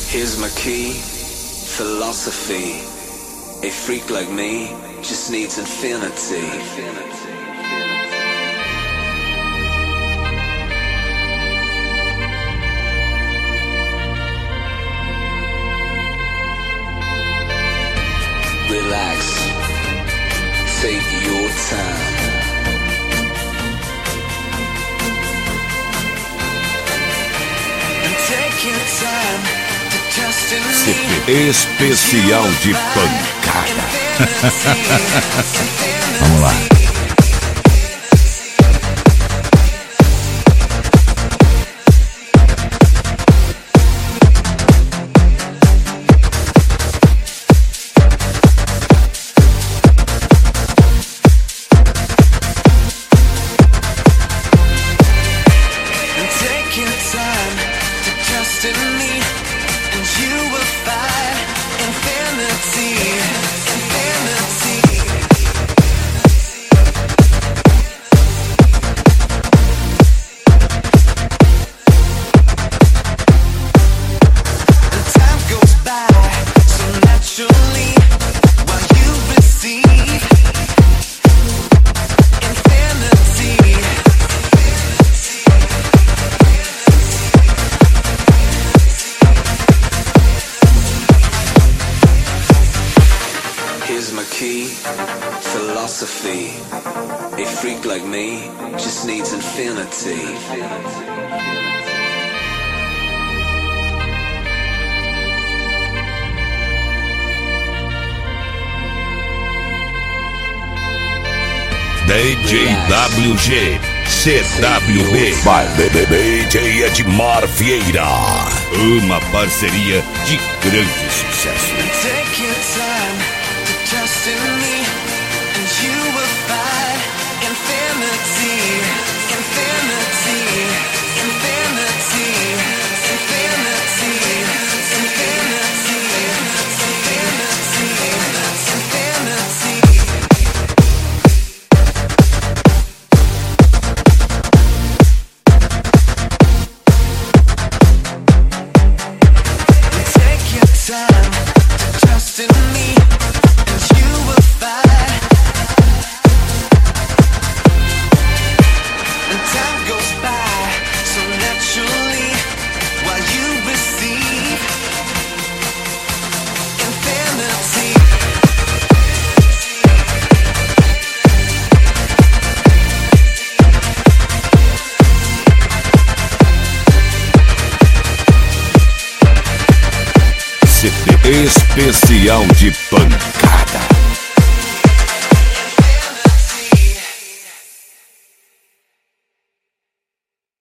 Here's my key, philosophy. A freak like me just needs infinity. Relax, take your time. And take your time to trust in me. Especial de pancada. Vamos lá. Here's my key, philosophy. A freak like me just needs infinity. DJ WG, CWB, vai DJ Edmar Vieira. Uma parceria de grande sucesso. Take your time to trust in me, and you will find infinity, infinity, infinity, infinity, infinity, infinity, infinity. Take your time to trust in me, and you will find. And time goes by so naturally while you receive infinity. CD especial de pancada.